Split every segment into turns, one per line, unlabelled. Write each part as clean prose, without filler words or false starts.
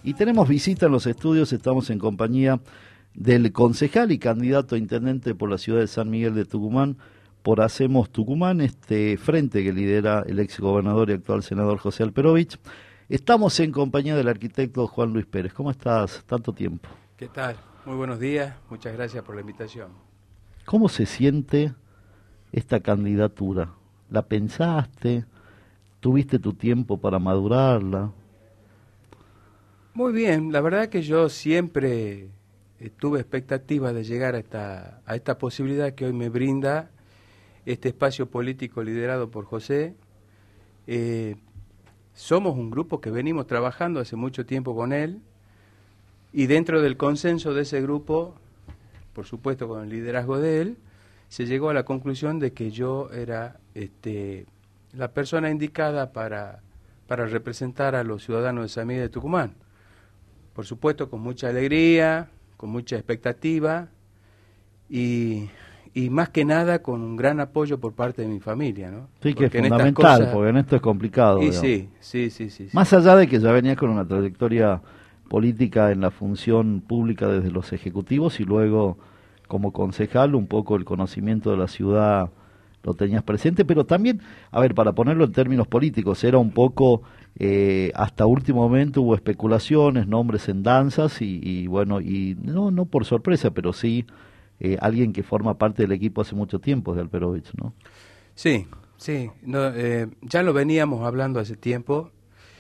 Y tenemos visita en los estudios, estamos en compañía del concejal y candidato a intendente por la ciudad de San Miguel de Tucumán, por Hacemos Tucumán, este frente que lidera el ex gobernador y actual senador José Alperovich. Estamos en compañía del arquitecto Juan Luis Pérez. ¿Cómo estás? Tanto tiempo.
¿Qué tal? Muy buenos días, muchas gracias por la invitación.
¿Cómo se siente esta candidatura? ¿La pensaste? ¿Tuviste tu tiempo para madurarla?
Muy bien, la verdad que yo siempre tuve expectativa de llegar a esta posibilidad que hoy me brinda este espacio político liderado por José. Somos un grupo que venimos trabajando hace mucho tiempo con él y dentro del consenso de ese grupo, por supuesto con el liderazgo de él, se llegó a la conclusión de que yo era la persona indicada para representar a los ciudadanos de San Miguel de Tucumán. Por supuesto con mucha alegría, con mucha expectativa y más que nada con un gran apoyo por parte de mi familia, ¿no?
Sí, que porque es fundamental, porque en esto es complicado.
Y sí.
Más allá de que ya venías con una trayectoria política en la función pública desde los ejecutivos y luego como concejal un poco el conocimiento de la ciudad lo tenías presente, pero también, a ver, para ponerlo en términos políticos, era un poco, hasta último momento hubo especulaciones, nombres en danzas y bueno, y no por sorpresa, pero sí alguien que forma parte del equipo hace mucho tiempo de Alperovich, ¿no?
Sí, no, ya lo veníamos hablando hace tiempo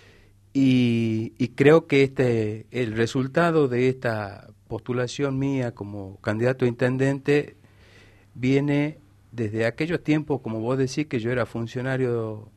y creo que el resultado de esta postulación mía como candidato a intendente viene desde aquellos tiempos, como vos decís, que yo era funcionario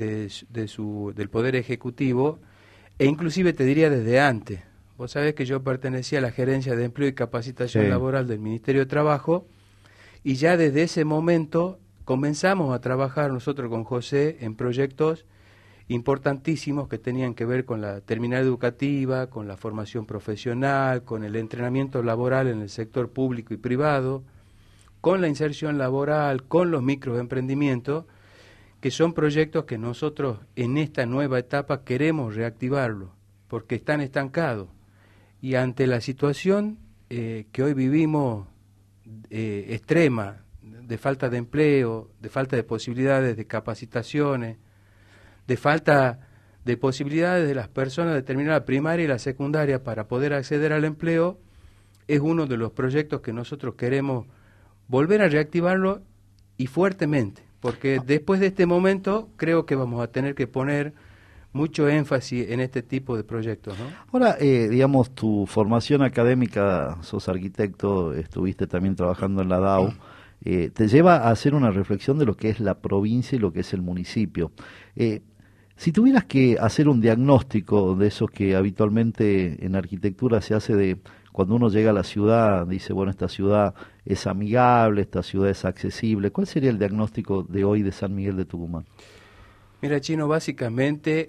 del Poder Ejecutivo, e inclusive te diría desde antes. Vos sabés que yo pertenecía a la Gerencia de Empleo y Capacitación Laboral del Ministerio de Trabajo, y ya desde ese momento comenzamos a trabajar nosotros con José en proyectos importantísimos que tenían que ver con la terminal educativa, con la formación profesional, con el entrenamiento laboral en el sector público y privado, con la inserción laboral, con los microemprendimientos, que son proyectos que nosotros en esta nueva etapa queremos reactivarlos, porque están estancados. Y ante la situación que hoy vivimos extrema, de falta de empleo, de falta de posibilidades de capacitaciones, de falta de posibilidades de las personas de terminar la primaria y la secundaria para poder acceder al empleo, es uno de los proyectos que nosotros queremos volver a reactivarlo y fuertemente, porque después de este momento creo que vamos a tener que poner mucho énfasis en este tipo de proyectos, ¿no?
Ahora, digamos, tu formación académica, sos arquitecto, estuviste también trabajando en la DAU, te lleva a hacer una reflexión de lo que es la provincia y lo que es el municipio. Si tuvieras que hacer un diagnóstico de esos que habitualmente en arquitectura se hace de cuando uno llega a la ciudad, dice, bueno, esta ciudad es amigable, esta ciudad es accesible, ¿cuál sería el diagnóstico de hoy de San Miguel de Tucumán?
Mira, Chino, básicamente,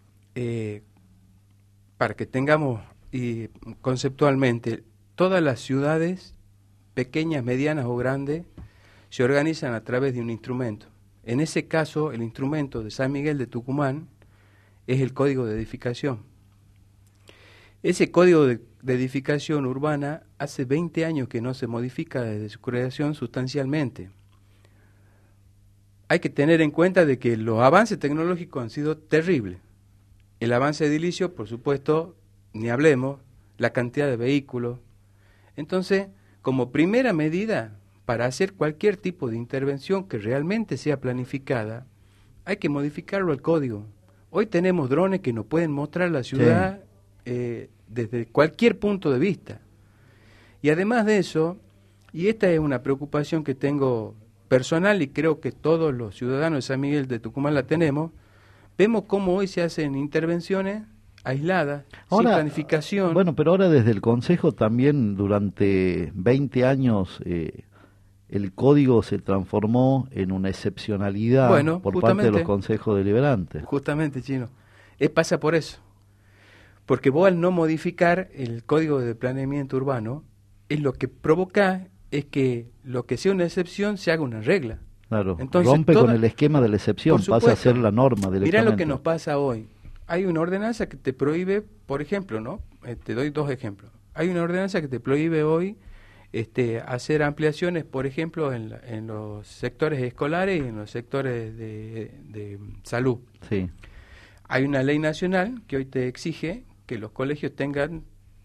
para que tengamos conceptualmente, todas las ciudades, pequeñas, medianas o grandes, se organizan a través de un instrumento. En ese caso, el instrumento de San Miguel de Tucumán es el Código de Edificación. Ese Código de Edificación Urbana hace 20 años que no se modifica desde su creación sustancialmente. Hay que tener en cuenta de que los avances tecnológicos han sido terribles. El avance edilicio, por supuesto, ni hablemos, la cantidad de vehículos. Entonces, como primera medida, para hacer cualquier tipo de intervención que realmente sea planificada, hay que modificarlo el código. Hoy tenemos drones que nos pueden mostrar la ciudad desde cualquier punto de vista. Y además de eso, y esta es una preocupación que tengo personal y creo que todos los ciudadanos de San Miguel de Tucumán la tenemos, vemos cómo hoy se hacen intervenciones aisladas, ahora, sin planificación.
Bueno, pero ahora desde el Consejo también durante 20 años el código se transformó en una excepcionalidad por parte de los consejos deliberantes.
Justamente, Chino. Pasa por eso. Porque vos al no modificar el código de planeamiento urbano, es lo que provoca es que lo que sea una excepción se haga una regla.
Claro, entonces, rompe con el esquema de la excepción, pasa a ser la norma del
Mirá lo que nos pasa hoy. hay una ordenanza que te prohíbe, por ejemplo, ¿no? Te doy 2 ejemplos. Hay una ordenanza que te prohíbe hoy hacer ampliaciones, por ejemplo, en los sectores escolares y en los sectores de salud.
Sí.
Hay una ley nacional que hoy te exige que los colegios tengan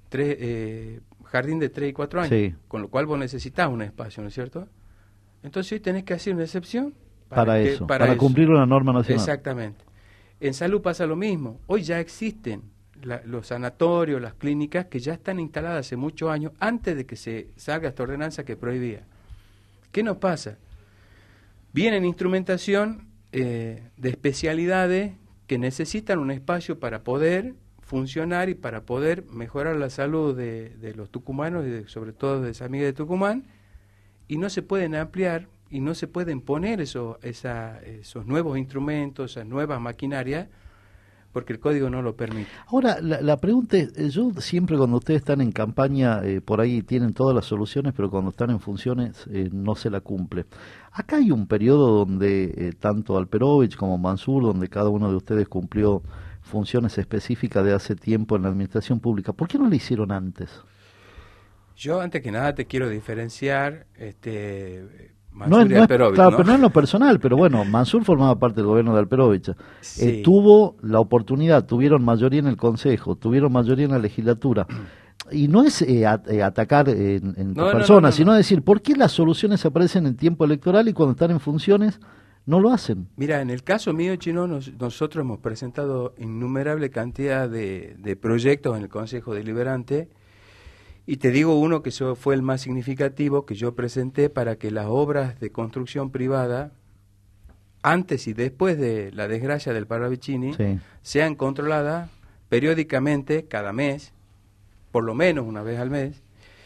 jardín de 3 y 4 años,
Sí.
con lo cual vos necesitas un espacio, ¿no es cierto? Entonces hoy tenés que hacer una excepción
para cumplir una norma nacional.
Exactamente. En salud pasa lo mismo. Hoy ya existen los sanatorios, las clínicas que ya están instaladas hace muchos años antes de que se salga esta ordenanza que prohibía. ¿Qué nos pasa? Vienen instrumentación de especialidades que necesitan un espacio para poder funcionar y para poder mejorar la salud de los tucumanos y sobre todo de San Miguel de Tucumán, y no se pueden ampliar y no se pueden poner esos nuevos instrumentos, esas nuevas maquinarias, porque el código no lo permite.
Ahora, la pregunta es, yo siempre cuando ustedes están en campaña, por ahí tienen todas las soluciones, pero cuando están en funciones no se la cumple. Acá hay un periodo donde tanto Alperovich como Mansur, donde cada uno de ustedes cumplió funciones específicas de hace tiempo en la administración pública. ¿Por qué no lo hicieron antes?
Yo, antes que nada, te quiero diferenciar Mansur y Alperovich,
claro,
¿no?
pero no en lo personal, pero bueno, Mansur formaba parte del gobierno de Alperovich.
Sí.
Tuvo la oportunidad, tuvieron mayoría en el Consejo, tuvieron mayoría en la legislatura. Y no es atacar en tu persona, sino decir, ¿por qué las soluciones aparecen en tiempo electoral y cuando están en funciones no lo hacen?
Mira, en el caso mío, Chino, nosotros hemos presentado innumerable cantidad de proyectos en el Consejo Deliberante. Y te digo uno que fue el más significativo que yo presenté para que las obras de construcción privada, antes y después de la desgracia del Parravicini,
Sí.
sean controladas periódicamente, cada mes, por lo menos una vez al mes,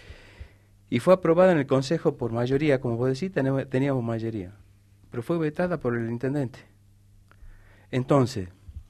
y fue aprobada en el Consejo por mayoría. Como vos decís, teníamos mayoría, pero fue vetada por el intendente. Entonces,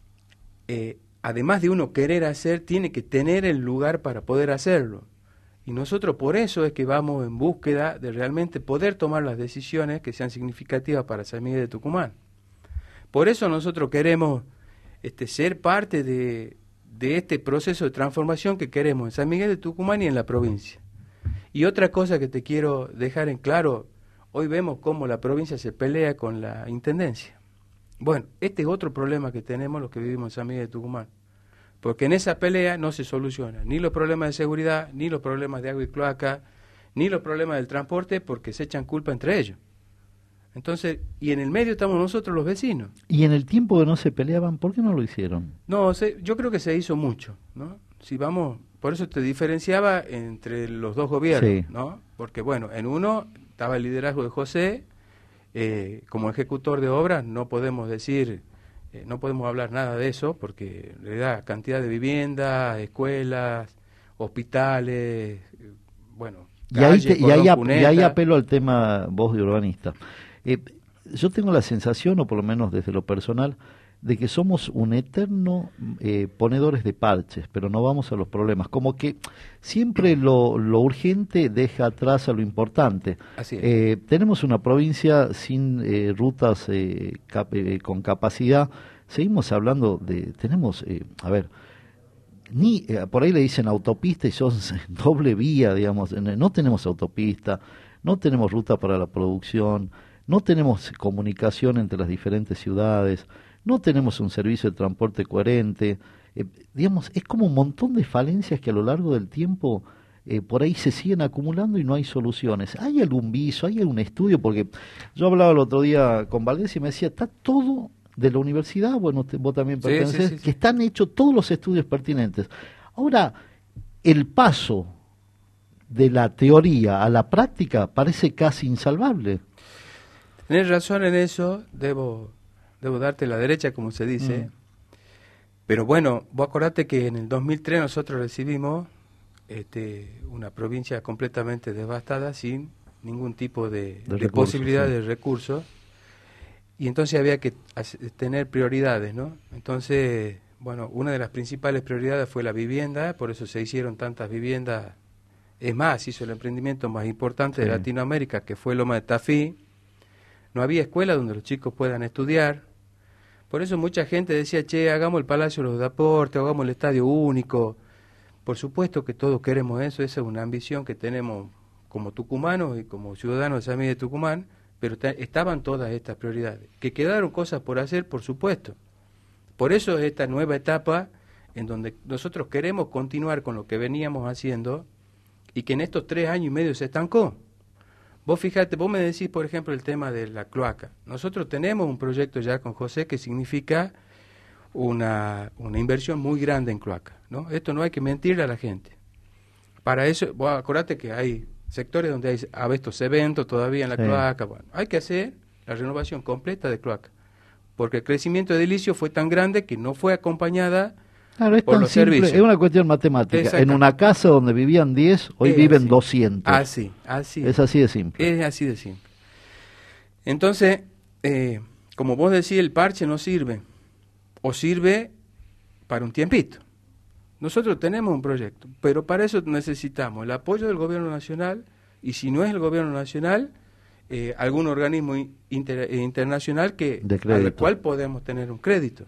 además de uno querer hacer, tiene que tener el lugar para poder hacerlo. Y nosotros por eso es que vamos en búsqueda de realmente poder tomar las decisiones que sean significativas para San Miguel de Tucumán. Por eso nosotros queremos ser parte de este proceso de transformación que queremos en San Miguel de Tucumán y en la provincia. Y otra cosa que te quiero dejar en claro, hoy vemos cómo la provincia se pelea con la intendencia. Bueno, este es otro problema que tenemos los que vivimos en San Miguel de Tucumán. Porque en esa pelea no se solucionan ni los problemas de seguridad, ni los problemas de agua y cloaca, ni los problemas del transporte, porque se echan culpa entre ellos. Entonces, y en el medio estamos nosotros los vecinos.
Y en el tiempo que no se peleaban, ¿por qué no lo hicieron?
No, yo creo que se hizo mucho, ¿no? Si vamos, por eso te diferenciaba entre los dos gobiernos,
Sí.
¿no? Porque bueno, en uno estaba el liderazgo de José, como ejecutor de obras no podemos decir... no podemos hablar nada de eso porque le da cantidad de viviendas, escuelas, hospitales, bueno, calles,
Y ahí apelo al tema voz de urbanista. Yo tengo la sensación, o por lo menos desde lo personal, de que somos un eterno ponedores de parches, pero no vamos a los problemas. Como que siempre lo urgente deja atrás a lo importante.
Así es.
Tenemos una provincia sin rutas con capacidad. Seguimos hablando tenemos, por ahí le dicen autopista y son doble vía, digamos. No tenemos autopista, no tenemos ruta para la producción, no tenemos comunicación entre las diferentes ciudades, no tenemos un servicio de transporte coherente, digamos, es como un montón de falencias que a lo largo del tiempo por ahí se siguen acumulando y no hay soluciones. ¿Hay algún viso, hay algún estudio? Porque yo hablaba el otro día con Valdés y me decía, está todo de la universidad, bueno, vos también pertenecés,
sí.
que están hechos todos los estudios pertinentes. Ahora, el paso de la teoría a la práctica parece casi insalvable.
Tenés razón en eso, debo darte la derecha, como se dice. Pero bueno, vos acordate que en el 2003 nosotros recibimos una provincia completamente devastada, sin ningún tipo de posibilidad de recursos. Y entonces había que tener prioridades, ¿no? Entonces, bueno, una de las principales prioridades fue la vivienda, por eso se hicieron tantas viviendas. Es más, se hizo el emprendimiento más importante de Latinoamérica, que fue Loma de Tafí. No había escuela donde los chicos puedan estudiar. Por eso mucha gente decía, che, hagamos el Palacio de los Deportes, hagamos el Estadio Único. Por supuesto que todos queremos eso, esa es una ambición que tenemos como tucumanos y como ciudadanos de San Miguel de Tucumán, pero estaban todas estas prioridades. Que quedaron cosas por hacer, por supuesto. Por eso es esta nueva etapa en donde nosotros queremos continuar con lo que veníamos haciendo y que en estos 3 años y medio se estancó. Vos fíjate, vos me decís, por ejemplo, el tema de la cloaca. Nosotros tenemos un proyecto ya con José que significa una inversión muy grande en cloaca, ¿no? Esto no hay que mentirle a la gente. Para eso, vos acordate que hay sectores donde hay estos eventos todavía en la cloaca. Bueno, hay que hacer la renovación completa de cloaca, porque el crecimiento edilicio fue tan grande que no fue acompañada por los servicios.
Es una cuestión matemática. En una casa donde vivían 10, hoy viven
así.
200.
Así.
Es así de simple.
Es así de simple. Entonces, como vos decís, el parche no sirve, o sirve para un tiempito. Nosotros tenemos un proyecto, pero para eso necesitamos el apoyo del gobierno nacional, y si no es el gobierno nacional, algún organismo internacional al cual podemos tener un crédito.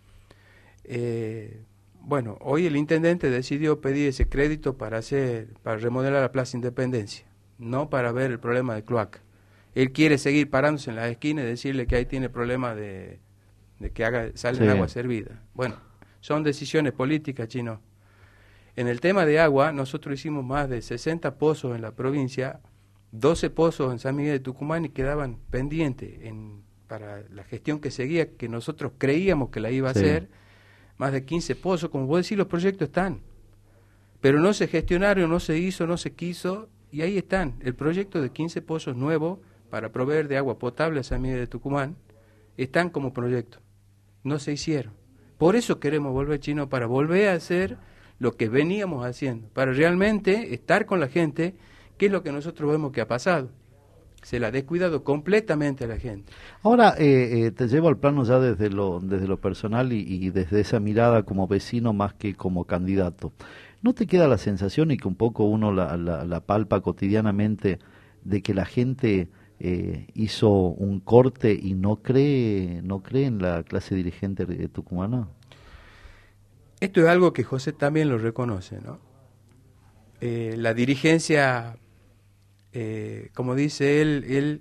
Bueno, hoy el intendente decidió pedir ese crédito para remodelar la Plaza Independencia, no para ver el problema de cloaca. Él quiere seguir parándose en las esquinas y decirle que ahí tiene problema de que sale agua servida. Bueno, son decisiones políticas, Chino. En el tema de agua, nosotros hicimos más de 60 pozos en la provincia, 12 pozos en San Miguel de Tucumán, y quedaban pendientes para la gestión que seguía, que nosotros creíamos que la iba a hacer. Más de 15 pozos, como vos decís, los proyectos están. Pero no se gestionaron, no se hizo, no se quiso, y ahí están. El proyecto de 15 pozos nuevos para proveer de agua potable a San Miguel de Tucumán, están como proyecto. No se hicieron. Por eso queremos volver, Chino, para volver a hacer lo que veníamos haciendo, para realmente estar con la gente, que es lo que nosotros vemos que ha pasado. Se la ha descuidado completamente a la gente.
Ahora te llevo al plano ya desde lo personal y desde esa mirada como vecino más que como candidato. ¿No te queda la sensación, y que un poco uno la palpa cotidianamente, de que la gente hizo un corte y no cree en la clase dirigente tucumana?
Esto es algo que José también lo reconoce, ¿no? La dirigencia, como dice él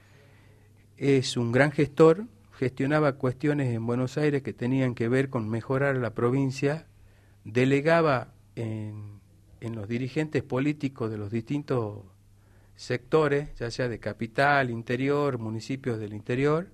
es un gran gestor, gestionaba cuestiones en Buenos Aires que tenían que ver con mejorar la provincia, delegaba en los dirigentes políticos de los distintos sectores, ya sea de capital, interior, municipios del interior,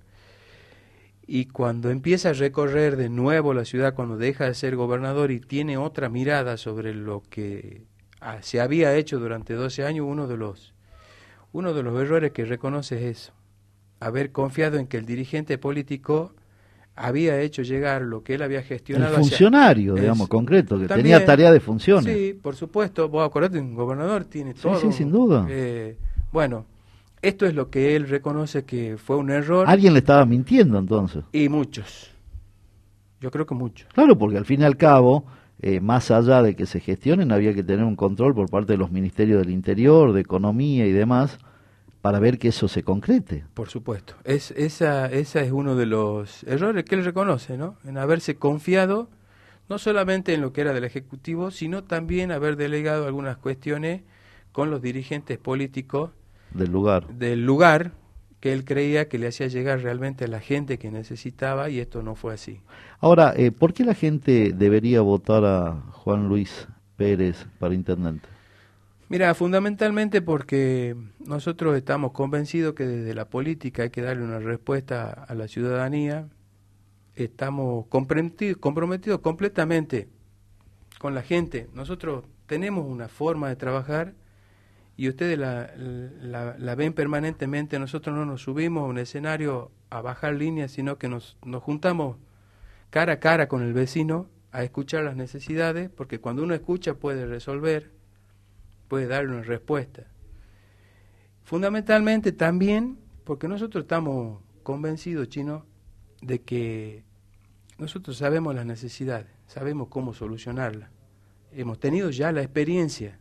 y cuando empieza a recorrer de nuevo la ciudad, cuando deja de ser gobernador y tiene otra mirada sobre lo que se había hecho durante 12 años, uno de los errores que reconoce es eso, haber confiado en que el dirigente político había hecho llegar lo que él había gestionado.
El funcionario, digamos, concreto, que
también
tenía tarea de funciones.
Sí, por supuesto. Vos acordate, un gobernador tiene todo.
Sí, sin duda.
Bueno, esto es lo que él reconoce que fue un error.
Alguien le estaba mintiendo entonces.
Y muchos. Yo creo que muchos.
Claro, porque al fin y al cabo, más allá de que se gestionen, había que tener un control por parte de los ministerios del Interior, de Economía y demás, para ver que eso se concrete.
Por supuesto. Esa es uno de los errores que él reconoce, ¿no? En haberse confiado, no solamente en lo que era del Ejecutivo, sino también haber delegado algunas cuestiones con los dirigentes políticos del lugar que él creía que le hacía llegar realmente a la gente que necesitaba, y esto no fue así.
Ahora, ¿por qué la gente debería votar a Juan Luis Pérez para intendente?
Mira, fundamentalmente porque nosotros estamos convencidos que desde la política hay que darle una respuesta a la ciudadanía. Estamos comprometidos completamente con la gente. Nosotros tenemos una forma de trabajar y ustedes la ven permanentemente. Nosotros no nos subimos a un escenario a bajar líneas, sino que nos juntamos cara a cara con el vecino a escuchar las necesidades, porque cuando uno escucha puede resolver, puede darle una respuesta. Fundamentalmente también porque nosotros estamos convencidos, Chino, de que nosotros sabemos las necesidades, sabemos cómo solucionarlas. Hemos tenido ya la experiencia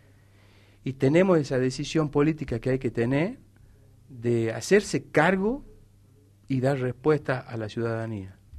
y tenemos esa decisión política que hay que tener de hacerse cargo y dar respuesta a la ciudadanía.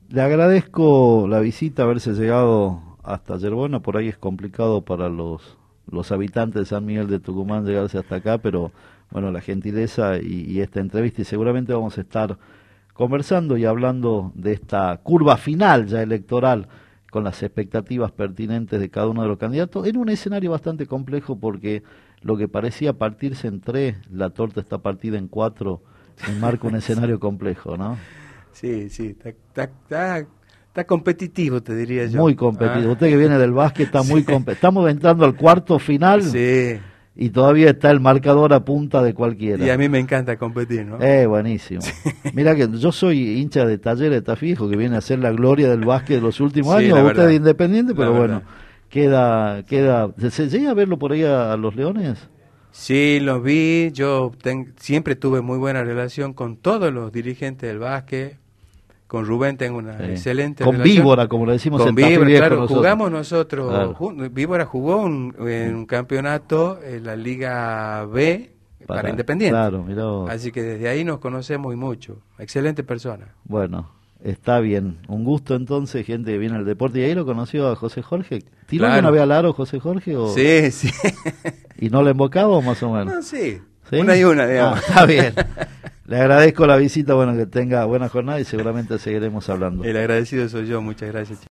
Le agradezco la visita, haberse llegado hasta Yerbuena. Por ahí es complicado para los habitantes de San Miguel de Tucumán llegarse hasta acá, pero bueno, la gentileza y esta entrevista, y seguramente vamos a estar conversando y hablando de esta curva final ya electoral, con las expectativas pertinentes de cada uno de los candidatos, en un escenario bastante complejo, porque lo que parecía partirse en 3, la torta está partida en 4, enmarca un escenario complejo, ¿no?
Sí, está competitivo, te diría yo.
Muy competitivo. Usted que viene del básquet está muy competitivo. Estamos entrando al cuarto final.
Sí.
Y todavía está el marcador a punta de cualquiera.
Y a mí me encanta competir, ¿no?
Buenísimo. Sí. Mira que yo soy hincha de Talleres de Tafijo, que viene a ser la gloria del básquet de los últimos años. Usted es Independiente, pero bueno, queda. ¿Se llega a verlo por ahí a los Leones?
Sí, los vi. Yo siempre tuve muy buena relación con todos los dirigentes del básquet. Con Rubén tengo una excelente
con
relación.
Víbora, como le decimos
con
en
Víbora,
Tafí,
claro,
nosotros.
Jugamos nosotros.
Claro.
Víbora jugó en un campeonato en la Liga B para Independiente.
Claro, mirá vos.
Así que desde ahí nos conocemos y mucho. Excelente persona.
Bueno, está bien. Un gusto entonces, gente que viene al deporte. ¿Y ahí lo conoció a José Jorge? ¿Tiró una vez al aro José Jorge? O...
Sí, sí.
¿Y no le embocaba o más o menos?
No, sí.
¿Sí?
Una y una, digamos.
Está bien. Le agradezco la visita, bueno, que tenga buena jornada y seguramente seguiremos hablando.
El agradecido soy yo, muchas gracias.